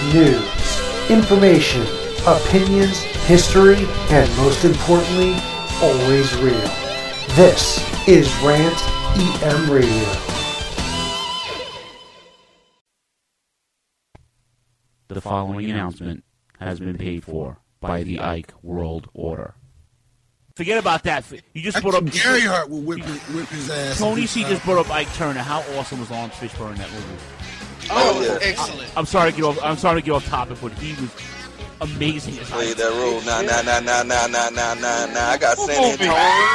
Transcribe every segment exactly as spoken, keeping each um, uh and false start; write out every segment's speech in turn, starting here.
news, information, opinions, history, and most importantly, always real. This is Rant E M Radio. The following announcement has been paid for by the Ike World Order. Forget about that. You just brought up Gary Hart will whip, whip his ass. Tony C just brought up Ike Turner. How awesome was Lawrence Fishburne in that movie? Oh, yeah. Excellent. I, I'm sorry to get off. I'm sorry to get off topic, but he was amazing as Played that role. Nah, nah, nah, nah, nah, nah, nah, nah, nah. I got San Antonio.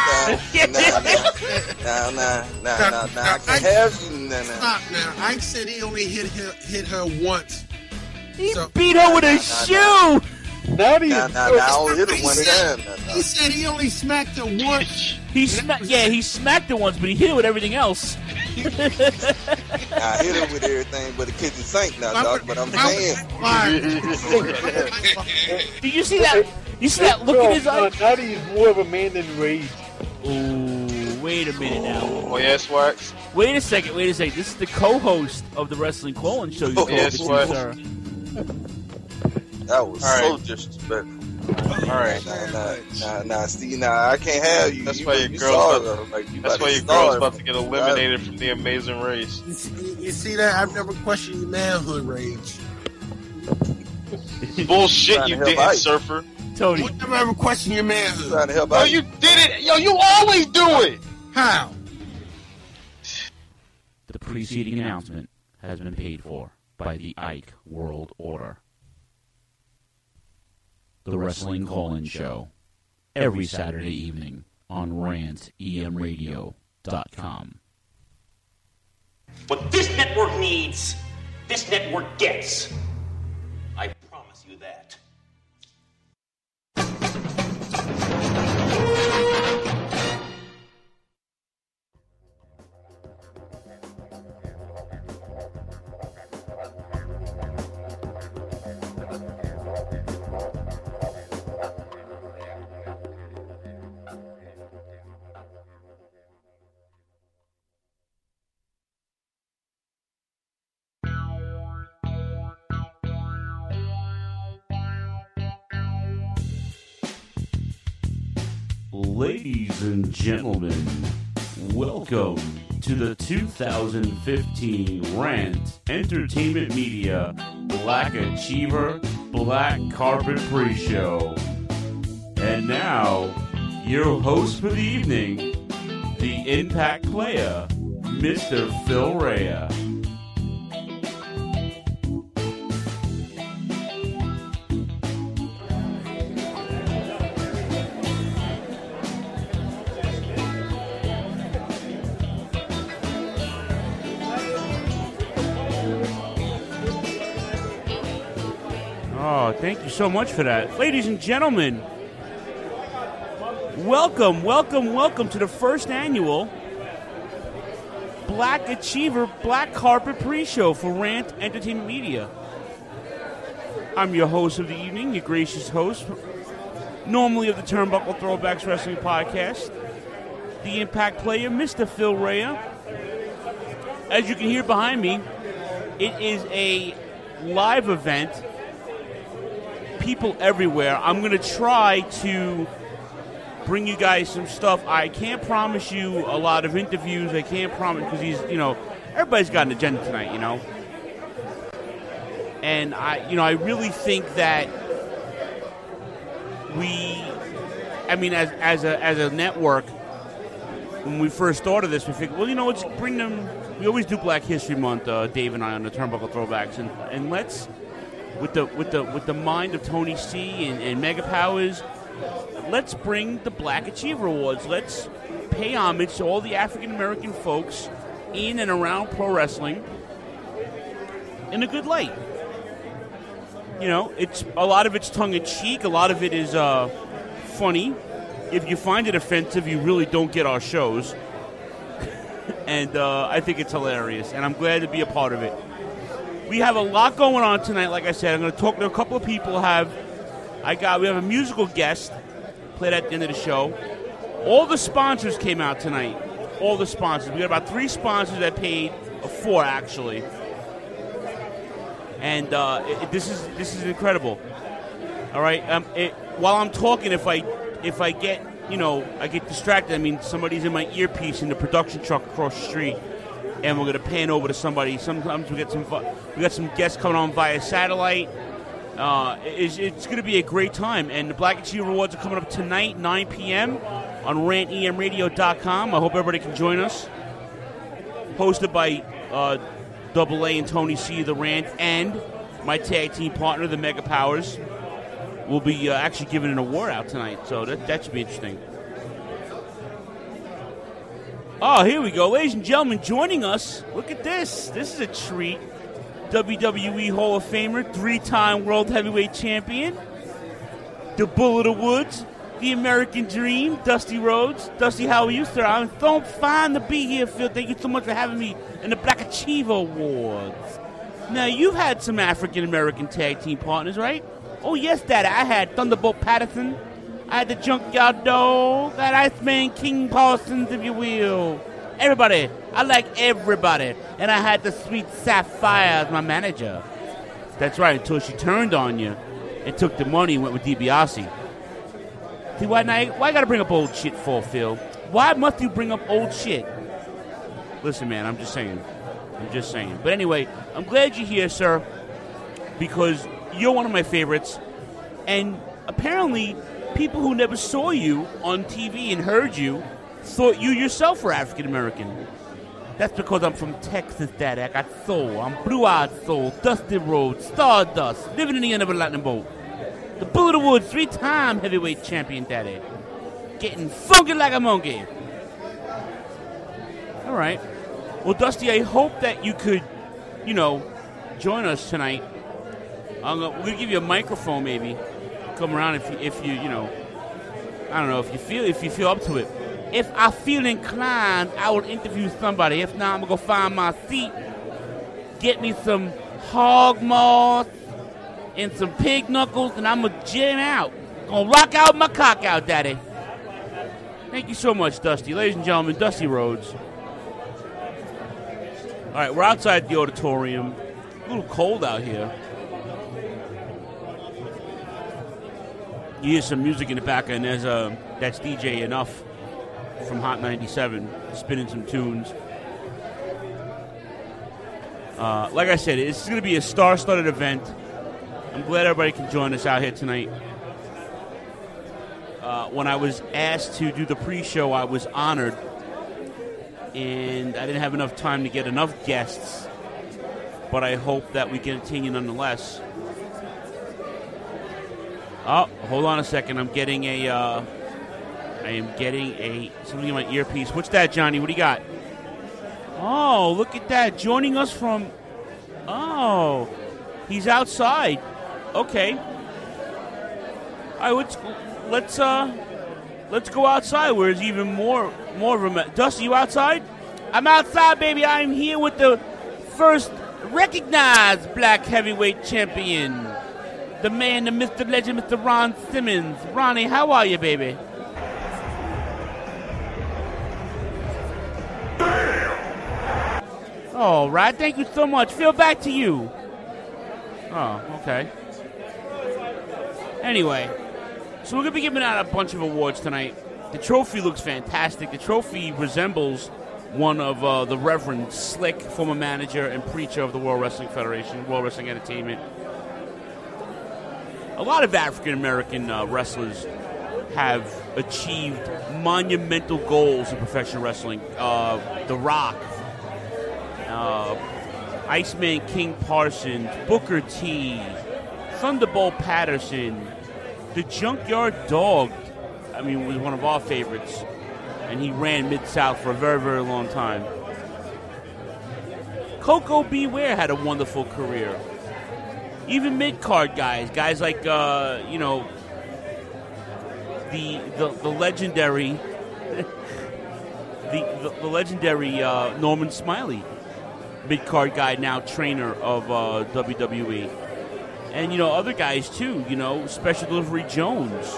Nah, nah, nah, nah, nah, nah. I can't have you. Nah, nah. Stop now. Ike said he only hit her, hit her once. He So- beat her with a Nah, nah, shoe. Not even. Nah, nah, nah. I only hit He it one said- time. Nah, nah. He said he only smacked her once. He smacked. Yeah, he smacked her once, but he hit her with everything else. I hit her with everything but the kitchen sink now, dog. But I'm saying. Did you see that? You see that look in his eye? Now he's more of a man than Rage. Ooh, wait a minute now. Oh, yes, Wax. Wait a second, wait a second. This is the co-host of the Wrestling Call-In Show. You Oh, called yes, it, what? sir. That was All so right. disrespectful. All right. Nah, nah, nah, nah. See, nah, I can't have you. That's you, why you your girl's saw about her, like, you That's about why to your starve. girl's about to get eliminated from the Amazing Race. You see, you see that? I've never questioned your manhood, Rage. Bullshit, Trying you to help didn't, Ike. surfer. Tony, I've never ever questioned your manhood. Trying to help Yo, out. you did it. Yo, you always do it. How? the preceding announcement has been paid for by the Ike World Order. The Wrestling Call-In Show, every Saturday evening on rant e m radio dot com. What this network needs, this network gets. I promise you that. Ladies and gentlemen, welcome to the two thousand fifteen Rant Entertainment Media Black Achiever Black Carpet Pre-Show. And now, your host for the evening, the Impact Player, Mister Phil Rea. Oh, thank you so much for that. Ladies and gentlemen, welcome, welcome, welcome to the first annual Black Achiever Black Carpet Pre-Show for Rant Entertainment Media. I'm your host of the evening, your gracious host, normally of the Turnbuckle Throwbacks Wrestling Podcast, the Impact Player, Mister Phil Rea. As you can hear behind me, it is a live event. People everywhere. I'm going to try to bring you guys some stuff. I can't promise you a lot of interviews. I can't promise because he's, you know, everybody's got an agenda tonight, you know. And I, you know, I really think that we, I mean, as as a as a network, when we first started this, we figured, well, you know, let's bring them. We always do Black History Month, uh, Dave and I, on the Turnbuckle Throwbacks, and and let's. With the with the with the mind of Tony C and, and Mega Powers, let's bring the Black Achiever Awards. Let's pay homage to all the African American folks in and around pro wrestling in a good light. You know, it's a lot of it's tongue in cheek, a lot of it is uh, funny. If you find it offensive, you really don't get our shows, and uh, I think it's hilarious, and I'm glad to be a part of it. We have a lot going on tonight. Like I said, I'm going to talk to a couple of people. Have I got? We have a musical guest played at the end of the show. All the sponsors came out tonight. All the sponsors. We got about three sponsors that paid, or four actually. and uh, it, this is this is incredible. All right. Um, it, while I'm talking, if I if I get you know I get distracted, I mean somebody's in my earpiece in the production truck across the street, and we're gonna pan over to somebody. Sometimes we get some we got some guests coming on via satellite. Uh, it's, it's going to be a great time, and the Black and Cheetah Awards are coming up tonight, nine p.m. on rant e m radio dot com. I hope everybody can join us. Hosted by uh, Double A and Tony C, the Rant, and my tag team partner, the Mega Powers, will be uh, actually giving an award out tonight, so that, that should be interesting. Oh, here we go. Ladies and gentlemen, joining us, look at this. This is a treat. W W E Hall of Famer, three-time World Heavyweight Champion, the Bull of the Woods, the American Dream, Dusty Rhodes. Dusty, how are you, sir? I'm so fine to be here, Phil. Thank you so much for having me in the Black Achiever Awards. Now, you've had some African-American tag team partners, right? Oh, yes, Daddy. I had Thunderbolt Patterson. I had the Junkyard Dog. That Iceman King Parsons, if you will. Everybody. I like everybody. And I had the sweet Sapphire as my manager. That's right, until she turned on you and took the money and went with DiBiase. See, why, now, why I got to bring up old shit for, Phil? Why must you bring up old shit? Listen, man, I'm just saying. I'm just saying. But anyway, I'm glad you're here, sir, because you're one of my favorites. And apparently, people who never saw you on T V and heard you thought you yourself were African-American. That's because I'm from Texas, Daddy. I got soul. I'm blue-eyed soul, Dusty Rhodes, Stardust, living in the end of a lightning bolt. The Bull of the Woods, three-time heavyweight champion, Daddy. Getting funky like a monkey. All right. Well, Dusty, I hope that you could, you know, join us tonight. I'm gonna, we're going to give you a microphone, maybe. Come around if you, if you, you know, I don't know, if you feel if you feel up to it. If I feel inclined, I will interview somebody. If not, I'm going to go find my seat, get me some hog moss and some pig knuckles, and I'm going to jam out. Going to rock out my cock out, Daddy. Thank you so much, Dusty. Ladies and gentlemen, Dusty Rhodes. All right, we're outside the auditorium. A little cold out here. You hear some music in the back, and there's a, that's D J Enough from Hot ninety-seven, spinning some tunes. Uh, like I said, it's going to be a star-studded event. I'm glad everybody can join us out here tonight. Uh, when I was asked to do the pre-show, I was honored, and I didn't have enough time to get enough guests, but I hope that we can continue nonetheless. Oh, hold on a second. I'm getting a... Uh, I am getting a something in my earpiece. What's that, Johnny? What do you got? Oh, look at that. Joining us from... Oh, he's outside. Okay. All right, let's let's uh let's go outside where there's even more more of a... Dusty, you outside? I'm outside, baby. I'm here with the first recognized black heavyweight champion. The man, the Mister Legend, Mister Ron Simmons. Ronnie, how are you, baby? All right, thank you so much. Phil, back to you. Oh, okay. Anyway, so we're going to be giving out a bunch of awards tonight. The trophy looks fantastic. The trophy resembles one of uh, the Reverend Slick, former manager and preacher of the World Wrestling Federation, World Wrestling Entertainment. A lot of African-American uh, wrestlers have achieved monumental goals in professional wrestling. Uh, The Rock, uh, Iceman King Parsons, Booker T, Thunderbolt Patterson, the Junkyard Dog, I mean, was one of our favorites, and he ran Mid-South for a very, very long time. Coco Beware had a wonderful career. Even mid-card guys, guys like, uh, you know, the the, the legendary, the, the the legendary uh, Norman Smiley, mid-card guy, now trainer of uh, W W E. And, you know, other guys, too, you know, Special Delivery Jones.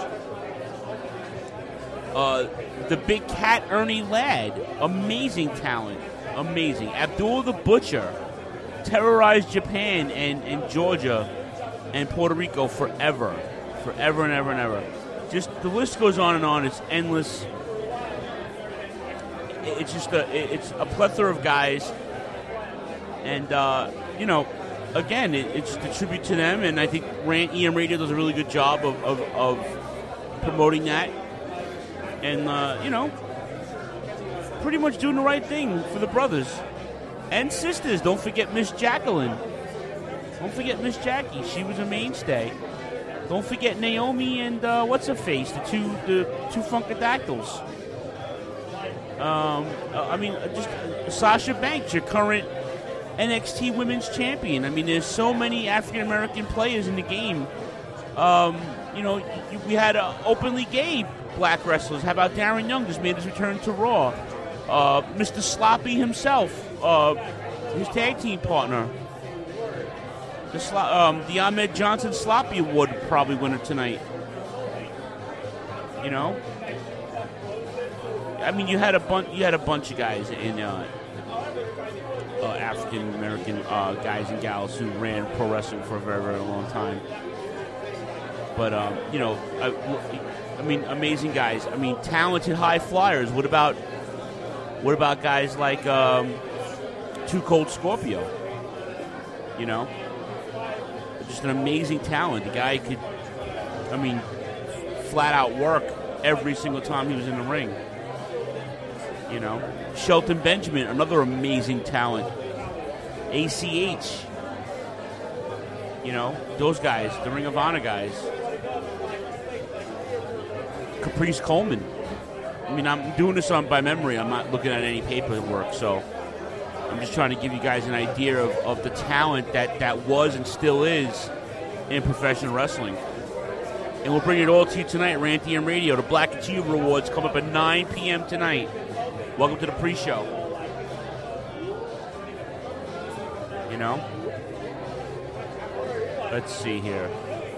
Uh, the Big Cat Ernie Ladd, amazing talent, amazing. Abdul the Butcher, terrorized Japan and, and Georgia and Puerto Rico forever. Forever and ever and ever. Just the list goes on and on. It's endless. It's just a it's a plethora of guys. And, uh, you know, again, it, it's just a tribute to them. And I think Rant E M Radio does a really good job of, of, of promoting that. And, uh, you know, pretty much doing the right thing for the brothers and sisters. Don't forget Miss Jacqueline. Don't forget Miss Jackie. She was a mainstay. Don't forget Naomi and uh, what's her face, the two the two Funkadactyls. Um, uh, I mean, just Sasha Banks, your current N X T Women's Champion. I mean, there's so many African American players in the game. Um, you know, you, we had uh, openly gay black wrestlers. How about Darren Young just made his return to Raw? Uh, Mister Sloppy himself, uh, his tag team partner. The, Slo- um, the Ahmed Johnson Sloppy Award probably winner tonight. You know, I mean, you had a bunch. You had a bunch of guys in uh, uh, African American uh, guys and gals who ran pro wrestling for a very, very long time. But um, you know, I, I mean, amazing guys. I mean, talented high flyers. What about what about guys like um, Too Cold Scorpio? You know. Just an amazing talent. The guy could, I mean, flat out work every single time he was in the ring. You know, Shelton Benjamin, another amazing talent. A C H, you know, those guys, the Ring of Honor guys. Caprice Coleman. I mean, I'm doing this on by memory. I'm not looking at any paperwork, so I'm just trying to give you guys an idea of, of the talent that, that was and still is in professional wrestling. And we'll bring it all to you tonight, Rant E M Radio. The Black Achiever Awards come up at nine p.m. tonight. Welcome to the pre-show. You know? Let's see here.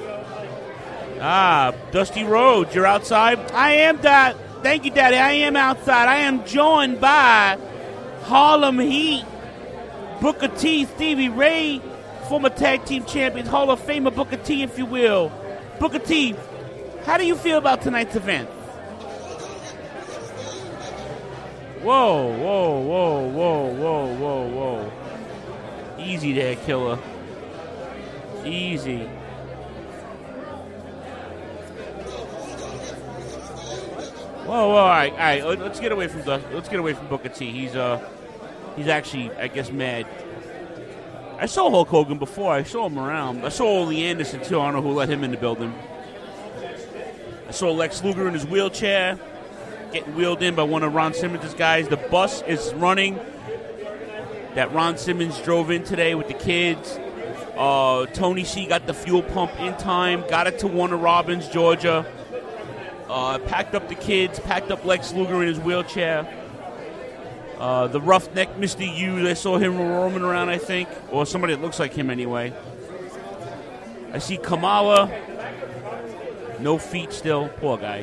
Ah, Dusty Rhodes, you're outside? I am, Dad. Thank you, Daddy. I am outside. I am joined by Harlem Heat, Booker T, Stevie Ray, former tag team champions, Hall of Famer Booker T, if you will. Booker T, how do you feel about tonight's event? Whoa, whoa, whoa, whoa, whoa, whoa, whoa. Easy there, killer. Easy. Whoa, whoa, all right, all right. Let's get away from the, let's get away from Booker T. He's uh, he's actually, I guess, mad. I saw Hulk Hogan before. I saw him around. I saw Ole Anderson too. I don't know who let him in the building. I saw Lex Luger in his wheelchair, getting wheeled in by one of Ron Simmons' guys. The bus is running that Ron Simmons drove in today with the kids. Uh, Tony C got the fuel pump in time, got it to Warner Robins, Georgia. Uh, packed up the kids, packed up Lex Luger in his wheelchair. Uh, the roughneck Mister Hughes, I saw him roaming around, I think. Or somebody that looks like him anyway. I see Kamala. No feet still. Poor guy.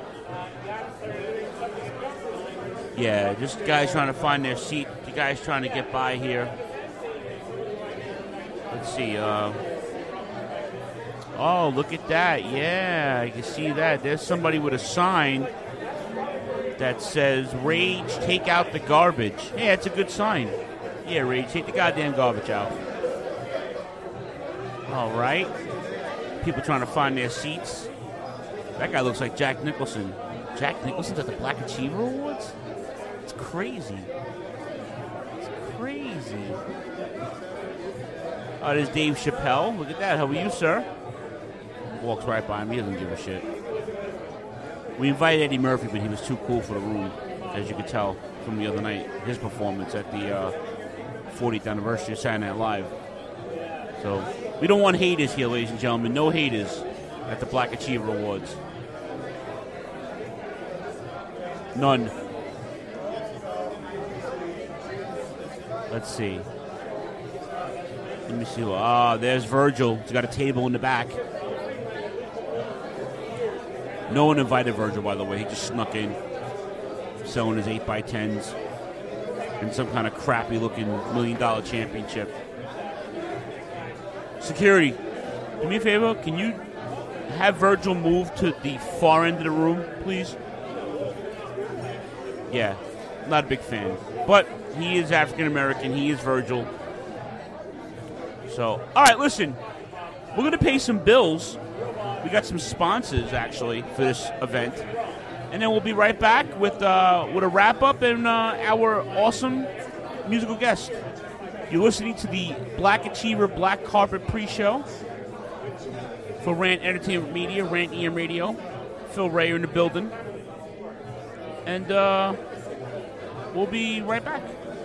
Yeah, just guys trying to find their seat. The guys trying to get by here. Let's see. Uh, oh, look at that. Yeah, I can see that. There's somebody with a sign that says, Rage, take out the garbage. Yeah, it's a good sign. Yeah, Rage, take the goddamn garbage out. All right. People trying to find their seats. That guy looks like Jack Nicholson. Jack Nicholson's at the Black Achiever Awards? It's crazy. It's crazy. Oh, there's Dave Chappelle. Look at that. How are you, sir? Walks right by him. He doesn't give a shit. We invited Eddie Murphy, but he was too cool for the room, as you could tell from the other night, his performance at the uh, fortieth anniversary of Saturday Night Live. So we don't want haters here, ladies and gentlemen. No haters at the Black Achiever Awards. None. Let's see. Let me see. Ah, oh, there's Virgil. He's got a table in the back. No one invited Virgil, by the way. He just snuck in, selling his eight by tens and some kind of crappy-looking million-dollar championship. Security, do me a favor. Can you have Virgil move to the far end of the room, please? Yeah, not a big fan. But he is African-American. He is Virgil. So, all right, listen. We're going to pay some bills. We got some sponsors, actually, for this event. And then we'll be right back with uh, with a wrap-up and uh, our awesome musical guest. You're listening to the Black Achiever Black Carpet pre-show for Rant Entertainment Media, Rant E M Radio. Phil Rayer in the building. And uh, we'll be right back.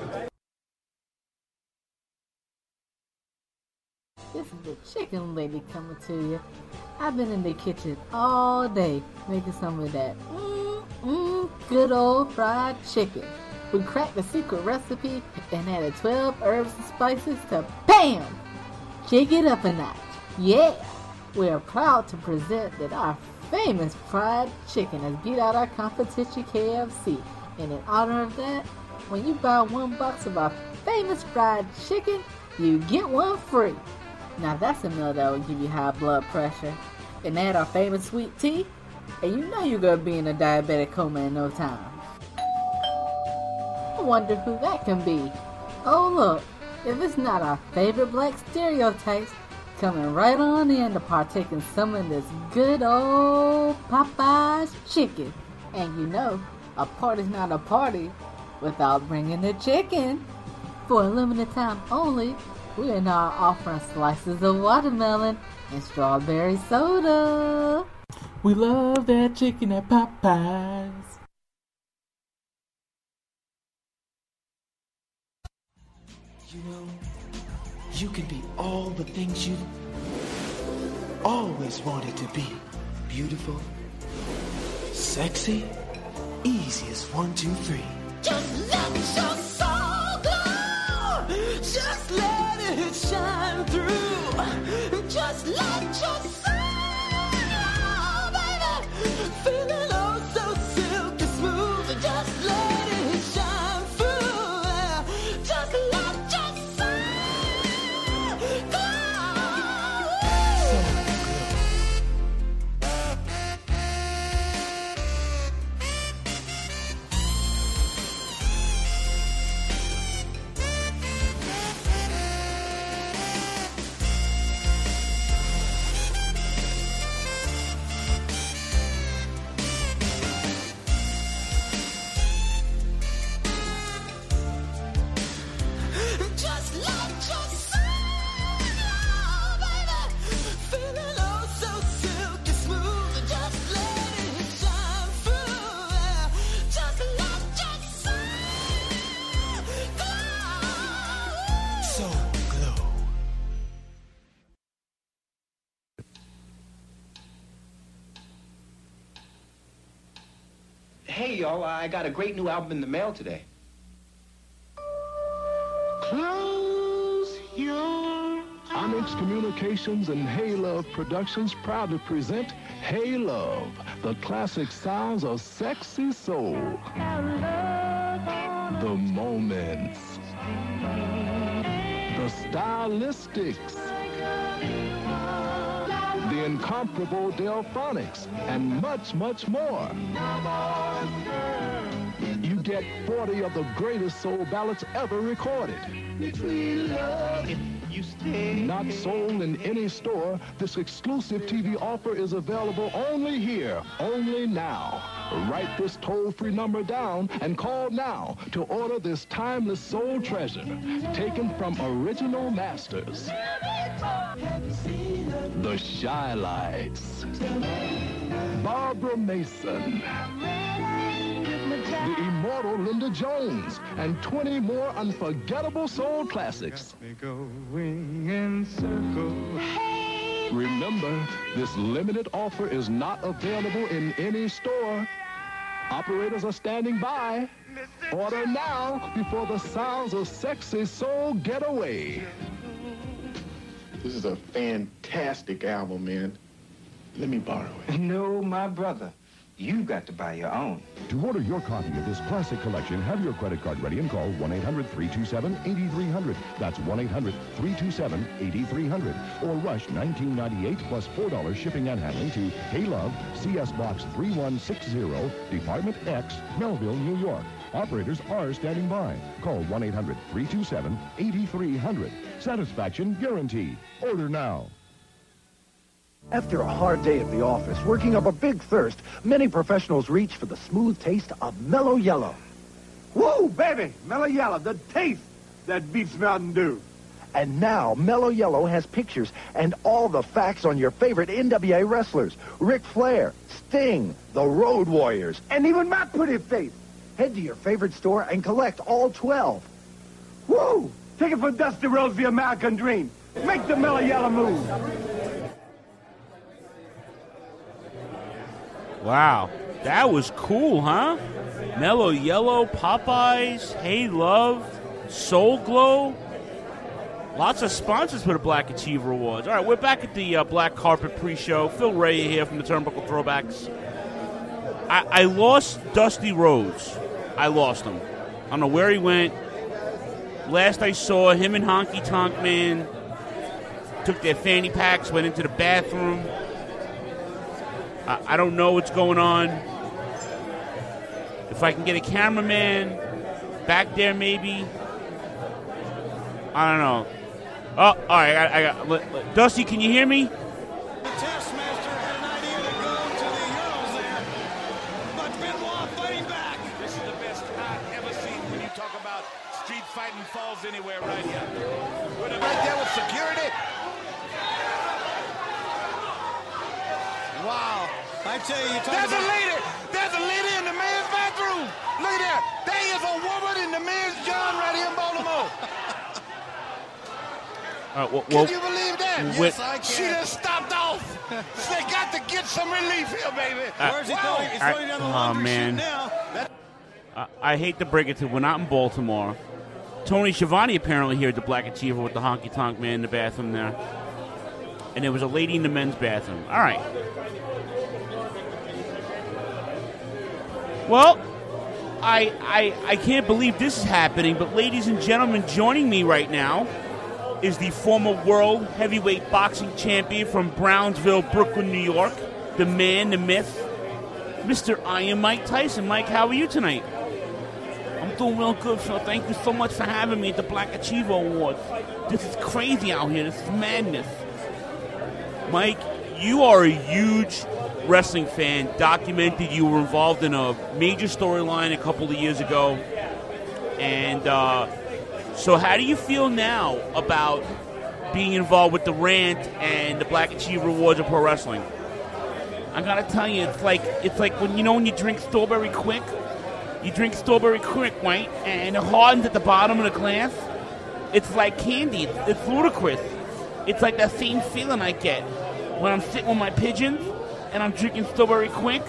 This is the chicken lady coming to you. I've been in the kitchen all day making some of that mm, mm, good old fried chicken. We cracked the secret recipe and added twelve herbs and spices to BAM! Shake it up a notch. Yeah! We are proud to present that our famous fried chicken has beat out our competition K F C. And in honor of that, when you buy one box of our famous fried chicken, you get one free. Now that's a meal that will give you high blood pressure. And add our famous sweet tea, and you know you're going to be in a diabetic coma in no time. I wonder who that can be. Oh look, if it's not our favorite black stereotypes, coming right on in to partake in some of this good old Popeye's chicken. And you know, a party's not a party without bringing the chicken. For a limited time only, we are now offering slices of watermelon and strawberry soda. We love that chicken at Popeyes. You know, you can be all the things you always wanted to be. Beautiful, sexy, easy as one, two, three. Just let your soul glow. Just let it shine through. Just let your soul, baby, feeling oh so silky smooth. Just let it shine through. Just let your soul glow. Just let your soul glow, baby, feeling oh so silky smooth. Just let it shine through. Just let your soul glow. Soul Glow. Hey, y'all, I got a great new album in the mail today. Close your Onyx Communications and Hey Love Productions proudly present Hey Love, the classic sounds of sexy soul. The moments. The stylistics. The incomparable Delphonics, and much, much more. You get forty of the greatest soul ballads ever recorded. Not sold in any store, this exclusive T V offer is available only here, only now. Write this toll-free number down and call now to order this timeless soul treasure, taken from original masters. The Shy Lights, Barbara Mason, the immortal Linda Jones, and twenty more unforgettable soul classics. Remember, this limited offer is not available in any store. Operators are standing by. Order now before the sounds of sexy soul get away. This is a fantastic album, man. Let me borrow it. No, my brother. You've got to buy your own. To order your copy of this classic collection, have your credit card ready and call one eight hundred three two seven eight three zero zero. That's one eight hundred three two seven eight three zero zero. Or rush nineteen ninety-eight plus four dollars shipping and handling to Hey Love, C S Box three one six zero, Department X, Melville, New York. Operators are standing by. Call one eight hundred three two seven eight three zero zero. Satisfaction guaranteed. Order now. After a hard day at the office, working up a big thirst, many professionals reach for the smooth taste of Mellow Yellow. Woo, baby! Mellow Yellow, the taste that beats Mountain Dew. And now, Mellow Yellow has pictures and all the facts on your favorite N W A wrestlers. Ric Flair, Sting, the Road Warriors, and even my pretty face. Head to your favorite store and collect all twelve. Woo! Take it for Dusty Rhodes, the American Dream. Make the Mellow Yellow move. Wow, that was cool, huh? Mellow Yellow, Popeyes, Hey Love, Soul Glow. Lots of sponsors for the Black Achiever Awards. All right, we're back at the uh, Black Carpet pre-show. Phil Ray here from the Turnbuckle Throwbacks. I, I lost Dusty Rhodes. I lost him. I don't know where he went. Last I saw, him and Honky Tonk Man took their fanny packs, went into the bathroom. I, I don't know what's going on. If I can get a cameraman back there, maybe. I don't know. Oh, all right. I, I got let, let, Dusty. Can you hear me? Fighting falls anywhere right here. We're right there with security. Wow. I tell you, you talk There's about... a lady. There's a lady in the men's bathroom. Look at there. There is a woman in the men's John right here in Baltimore. Uh, well, well, can you believe that? With, yes, I can. She just stopped off. They got to get some relief here, baby. Uh, Where's he going? He's I, going down the oh, laundry man. chute now. That... Uh, I hate to break it to you. We're not in Baltimore. Tony Schiavone apparently here at the Black Achiever with the Honky Tonk Man in the bathroom there. And there was a lady in the men's bathroom. All right. Well, I, I, I can't believe this is happening, but ladies and gentlemen, joining me right now is the former world heavyweight boxing champion from Brownsville, Brooklyn, New York, the man, the myth, Mister Iron Mike Tyson. Mike, how are you tonight? I'm doing real good, Phil. Thank you so much for having me at the Black Achiever Awards. This is crazy out here. This is madness. Mike, you are a huge wrestling fan. Documented you were involved in a major storyline a couple of years ago. And uh, so how do you feel now about being involved with the Rant and the Black Achiever Awards of Pro Wrestling? I gotta tell you, it's like it's like when you know when you drink Strawberry Quick. You drink Strawberry Quick, right? And it hardens at the bottom of the glass. It's like candy. It's, it's ludicrous. It's like that same feeling I get when I'm sitting with my pigeons and I'm drinking Strawberry Quick.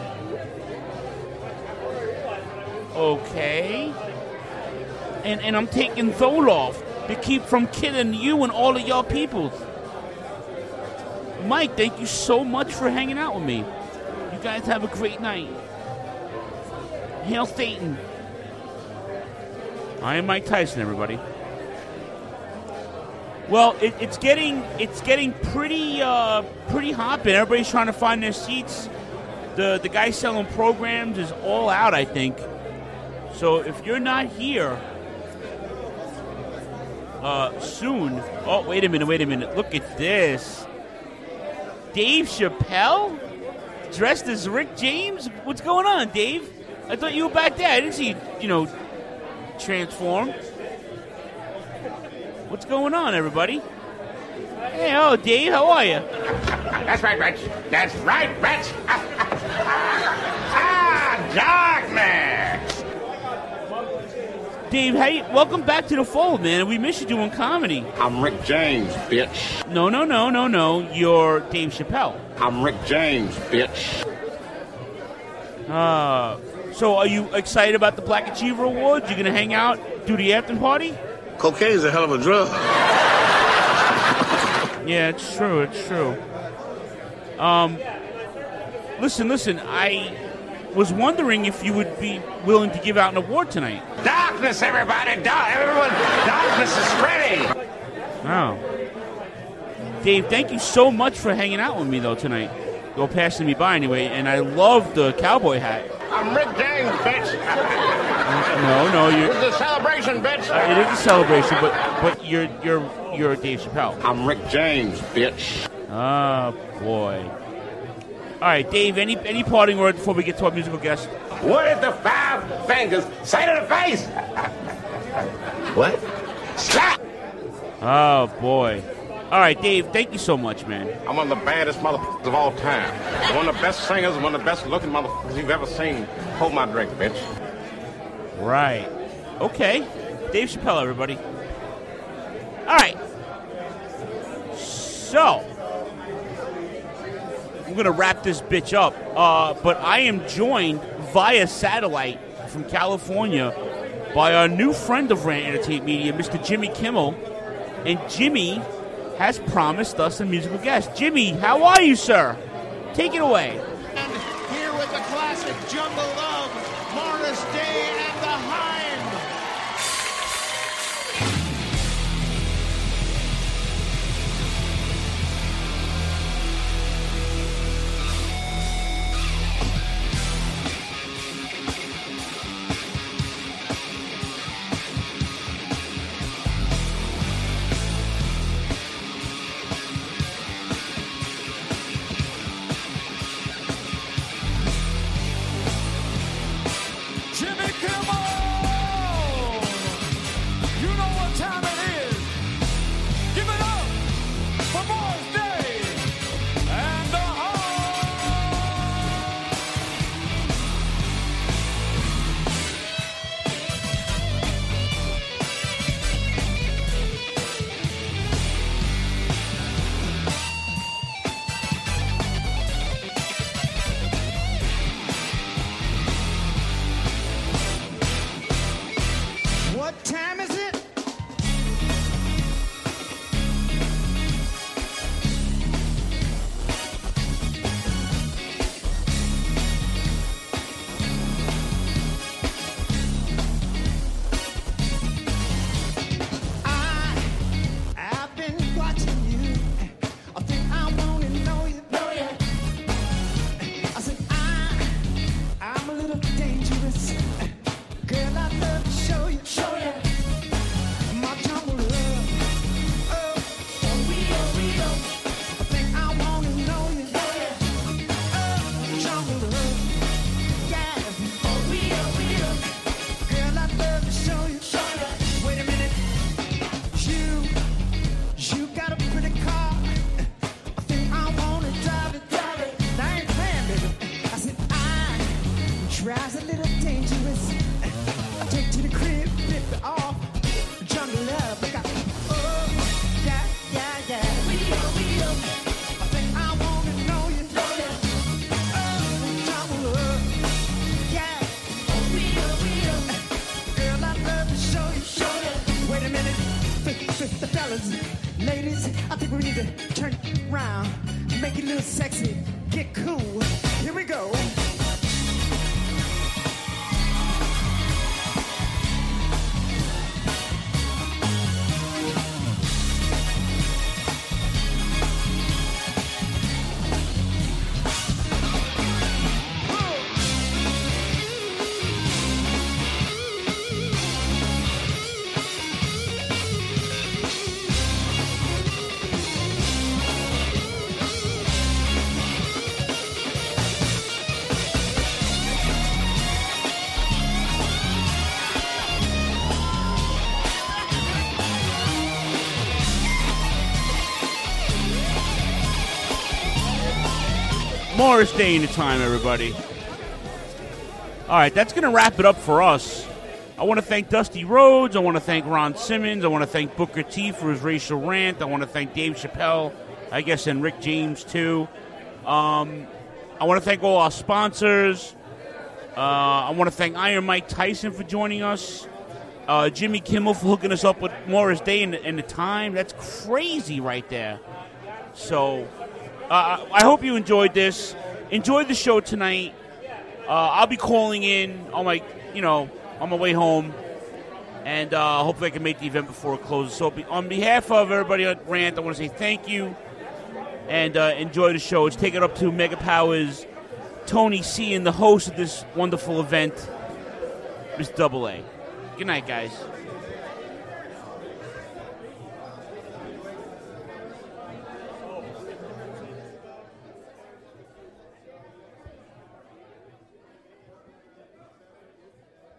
Okay. And and I'm taking Zoloft to keep from killing you and all of y'all peoples. Mike, thank you so much for hanging out with me. You guys have a great night. Hail Satan. I am Mike Tyson, everybody. Well, it, it's getting it's getting pretty uh, pretty hopping. Everybody's trying to find their seats. The the guy selling programs is all out, I think. So if you're not here uh, soon, oh wait a minute, wait a minute. Look at this. Dave Chappelle dressed as Rick James. What's going on, Dave? I thought you were back there. I didn't see you, you know, transform. What's going on, everybody? Hey, oh, Dave, how are you? That's right, Rich. That's right, Rich. Ah, darkness. Dave, hey, welcome back to the fold, man. We miss you doing comedy. I'm Rick James, bitch. No, no, no, no, no. You're Dave Chappelle. I'm Rick James, bitch. Uh... So are you excited about the Black Achiever Awards? You going to hang out, do the after party? Cocaine's a hell of a drug. Yeah, it's true. It's true. Um, listen, listen. I was wondering if you would be willing to give out an award tonight. Darkness, everybody! Dark, everyone! Darkness is spreading! Oh. Dave, thank you so much for hanging out with me, though, tonight. Go passing me by anyway, and I love the cowboy hat. I'm Rick James, bitch! No, no, you're... It's a celebration, bitch! Uh, it is a celebration, but but you're you're you're Dave Chappelle. I'm Rick James, bitch. Oh, boy. All right, Dave, any any parting words before we get to our musical guest? What did the five fingers say to the face? What? Slap! Oh, boy. All right, Dave, thank you so much, man. I'm one of the baddest motherfuckers of all time. One of the best singers, one of the best looking motherfuckers you've ever seen. Hold my drink, bitch. Right. Okay. Dave Chappelle, everybody. All right. So, I'm going to wrap this bitch up. Uh, but I am joined via satellite from California by our new friend of Rant Entertainment Media, Mister Jimmy Kimmel. And Jimmy has promised us a musical guest. Jimmy, how are you, sir? Take it away. And here with the classic Jungle Love, Morris Day and the Hind. Ladies, I think we need to turn around, make it a little sexy, get cool. Here we go. Morris Day in the time, everybody. All right, that's going to wrap it up for us. I want to thank Dusty Rhodes. I want to thank Ron Simmons. I want to thank Booker T for his racial rant. I want to thank Dave Chappelle, I guess, and Rick James, too. Um, I want to thank all our sponsors. Uh, I want to thank Iron Mike Tyson for joining us. Uh, Jimmy Kimmel for hooking us up with Morris Day in the, in the time. That's crazy right there. So... Uh, I hope you enjoyed this. enjoy the show tonight. Uh, I'll be calling in on my, you know, on my way home, and uh, hopefully I can make the event before it closes. So be, on behalf of everybody at Rant, I want to say thank you and uh, enjoy the show. Let's take it up to Mega Powers, Tony C, and the host of this wonderful event, Miss Double A. Good night, guys.